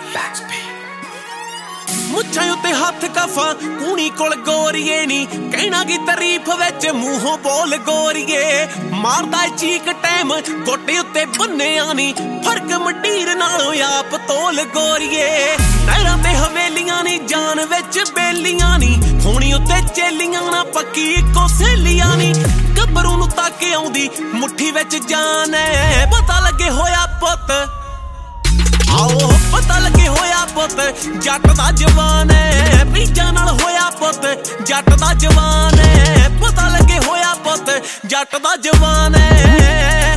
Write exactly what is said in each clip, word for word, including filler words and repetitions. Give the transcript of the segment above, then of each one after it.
ਮੁੱਛਾਂ ਉੱਤੇ ਹੱਥ ਕਫਾ ਕੂਣੀ ਕੋਲ ਗੋਰੀਏ ਨੀ ਕਹਿਣਾ ਕੀ ਤਾਰੀਫ ਵਿੱਚ ਮੂੰਹੋਂ ਬੋਲ ਗੋਰੀਏ ਮਾਰਦਾ ਚੀਕ ਟਾਈਮ ਗੋਟੇ ਉੱਤੇ ਬੰਨਿਆ ਨੀ ਫਰਕ ਮੰਡੀਰ ਨਾਲੋਂ ਆਪ ਤੋਲ ਗੋਰੀਏ ਨਹਿਰਾਂ ਤੇ ਹਵੇਲੀਆਂ ਨੀ ਜਾਨ ਵਿੱਚ ਬੇਲੀਆਂ ਨੀ ਹੋਣੀ ਉੱਤੇ ਚੇਲੀਆਂ ਨਾ ਪੱਕੀ ਇੱਕੋ ਸਹੇਲੀਆਂ ਨੀ ਗੱਭਰੂ ਨੂੰ ਤੱਕ ਆਉਂਦੀ ਮੁੱਠੀ ਵਿੱਚ ਜਾਨ ਐ ਪਤਾ ਲੱਗੇ ਹੋਇਆ ਪੁੱਤ ਆਓ ਪਤਾ ਲੱਗੇ ਹੋਇਆ ਪੁੱਤ ਜੱਟ ਦਾ ਜਵਾਨ ਐ ਪੀਜਾਂ ਨਾਲ ਹੋਇਆ ਪੁੱਤ ਜੱਟ ਦਾ ਜਵਾਨ ਐ ਪਤਾ ਲੱਗੇ ਹੋਇਆ ਪੁੱਤ ਜੱਟ ਦਾ ਜਵਾਨ ਐ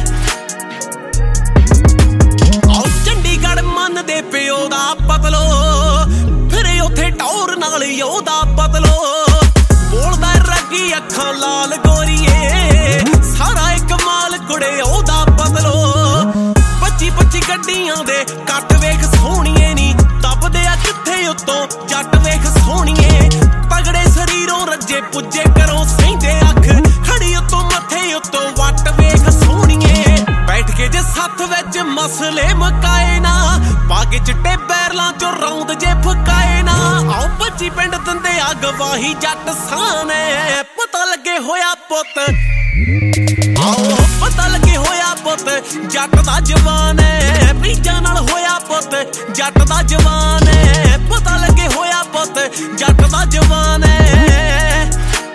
ਆਓ ਚੰਡੀਗੜ੍ਹ ਮੰਨਦੇ ਪਿਓ ਦਾ ਪਤਲੋ ਫਿਰ ਉੱਥੇ ਟੌਰ ਨਾਲ ਉਹਦਾ ਬਦਲੋ ਬੋਲਦਾ ਰੱਗੀ ਅੱਖਾਂ ਲਾਲ ਗੋਰੀਏ ਸਾਰਾ ਇੱਕ ਮਾਲ ਕੁੜੇ ਉਹਦਾ ਬਦਲੋ ਪੱਚੀ ਪੱਚੀ ਗੱਡੀਆਂ ਦੇ ਕੱਟ ਵੇਖ ਸੋਹਣੀਏ ਨੀ ਦੱਬਦੇ ਆ ਕਿੱਥੇ ਉੱਤੋਂ ਜੱਟ ਵੇਖ ਸੋਹਣੀਏ ਤਗੜੇ ਸਰੀਰੋਂ ਰੱਜੇ ਪੁੱਜੇ ਕਰੋ ਸਹਿੰਦੇ ਅੱਖ ਖੜੀ ਉੱਤੋਂ ਮੱਥੇ ਉੱਤੋਂ ਵੱਟ ਵੇਖ ਸੋਹਣੀਏ ਬੈਠ ਕੇ ਜੇ ਸੱਥ ਵਿੱਚ ਮਸਲੇ ਮਕਾਏ ਨਾ ਬਾਗੇ ਚਿੱਟੇ ਬੈਰਲਾਂ ਚੋਂ ਰੌਂਦ ਜੇ ਫਕਾਏ ਨਾ ਆਓ ਪੱਚੀ ਪਿੰਡ ਦਿੰਦੇ ਆ ਗਵਾਹੀ ਜੱਟ ਸਾਨੇ ਪਤਾ ਲੱਗੇ ਹੋਇਆ ਪੁੱਤ ਆਓ ਪਤਾ ਲੱਗੇ ਹੋਇਆ ਪੁੱਤ ਜੱਟ ਦਾ ਜਵਾਨ ਐ ਪੀਜਾਂ ਨਾਲ ਹੋਇਆ ਪੁੱਤ ਜੱਟ ਦਾ ਜਵਾਨ ਐ ਪਤਾ ਲੱਗੇ ਹੋਇਆ ਪੁੱਤ ਜੱਟ ਦਾ ਜਵਾਨ ਐ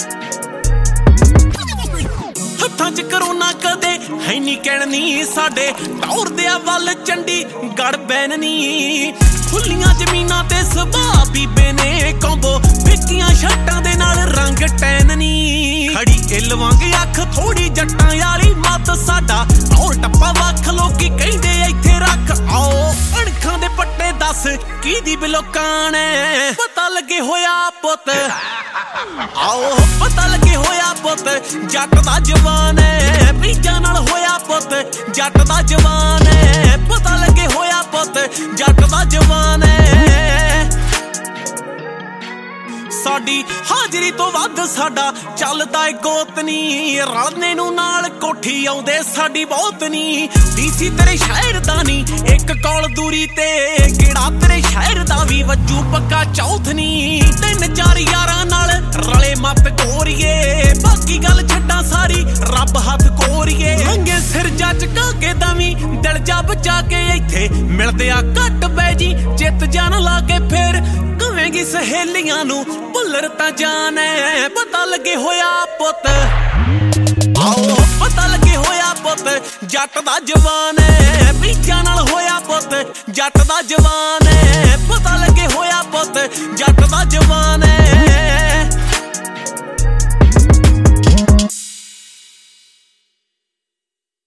ਹੱਥਾਂ 'ਚ ਕਰੋਨਾ ਕਦੇ ਹੈ ਨੀ ਕਹਿਣੀ ਸਾਡੇ ਟੌਰਦਿਆਂ ਵੱਲ ਚੰਡੀਗੜ੍ਹ ਬੈਨਣੀ ਖੁੱਲੀਆਂ ਜ਼ਮੀਨਾਂ ਤੇ ਸੁਭਾਅ ਬੀਬੇ ਨੇ ਕੰਬੋ ਫਿੱਕੀਆਂ ਸ਼ਰਟਾਂ ਦੇ ਨਾਲ ਰੰਗ ਟੈਨਣੀ ਖੜੀ ਇੱਲ ਵਾਂਗ ਅੱਖ ਥੋੜੀ ਜੱਟਾਂ ਵਾਲੀ ਮੱਤ ਸਾਡਾ ਔਰ ਟੱਪਾ ਵੱਖ ਲੋਕੀ ਕਹਿੰਦੇ ਇੱਥੇ ਰੱਖ ਆਓ ਅਣਖਾਂ ਦੇ ਪੱਟੇ ਦੱਸ ਕਿਹਦੀ ਬਿਲੋਕਾਨ ਐ ਪਤਾ ਲੱਗੇ ਹੋਇਆ ਪੁੱਤ ਆਓ ਪਤਾ ਲੱਗੇ ਹੋਇਆ ਪੁੱਤ ਜੱਟ ਦਾ ਜਵਾਨ ਐ ਪੀਜਾਂ ਨਾਲ ਹੋਇਆ ਪੁੱਤ ਜੱਟ ਦਾ ਜਵਾਨ ਐ ਪਤਾ ਲੱਗੇ ਹੋਇਆ ਪੁੱਤ ਜੱਟ ਦਾ ਜਵਾਨ ਐ ਸਾਡੀ ਹਾਜ਼ਰੀ ਤੋਂ ਵੱਧ ਸਾਡਾ ਚੱਲਦਾ ਏ ਗੋਤ ਨੀ ਰਲਨੇ ਨੂੰ ਨਾਲ ਕੋਠੀ ਆਉਂਦੇ ਸਾਡੀ ਬਹੁਤ ਨੀ ਡੀਸੀ ਤੇਰੇ ਸ਼ਹਿਰ ਦਾ ਨੀ ਇੱਕ ਕੌਲ ਦੂਰੀ ਤੇ ਕਿਹੜਾ ਤੇਰੇ ਸ਼ਹਿਰ ਦਾ ਵੀ ਵੱਜੂ ਪੱਕਾ ਚੌਥ ਨੀ ਤਿੰਨ ਚਾਰ ਯਾਰਾਂ ਨਾਲ ਰਲੇ ਮੱਤ ਕੋਰੀਏ ਬਾਕੀ ਗੱਲ ਛੱਡਾਂ ਸਾਰੀ ਰੱਬ ਹੱਥ ਕੋਰੀਏ ਲੰਗੇ ਸਿਰ ਜੱਜ ਕਾਕੇ ਦਵੀਂ ਦਿਲ ਜਾ ਬਚਾ ਕੇ ਇੱਥੇ ਮਿਲਦੇ ਆ ਘੱਟ ਬੈ ਜੀ ਜਿੱਤ ਜਾਣ ਲਾ ਕੇ ਫੇਰ ਕਵੇਂਗੀ ਸਹੇਲੀਆਂ ਨੂੰ ਭੁੱਲਰ ਤਾਂ ਜਾਨ ਐ ਪਤਾ ਲੱਗੇ ਹੋਇਆ ਪੁੱਤ ਆਓ ਪਤਾ ਲੱਗੇ ਹੋਇਆ ਪੁੱਤ ਜੱਟ ਦਾ ਜਵਾਨ ਐ ਪੀਜਾਂ ਨਾਲ ਹੋਇਆ ਪੁੱਤ ਜੱਟ ਦਾ ਜਵਾਨ ਐ ਪਤਾ ਲੱਗੇ ਹੋਇਆ ਪੁੱਤ ਜੱਟ ਦਾ ਜਵਾਨ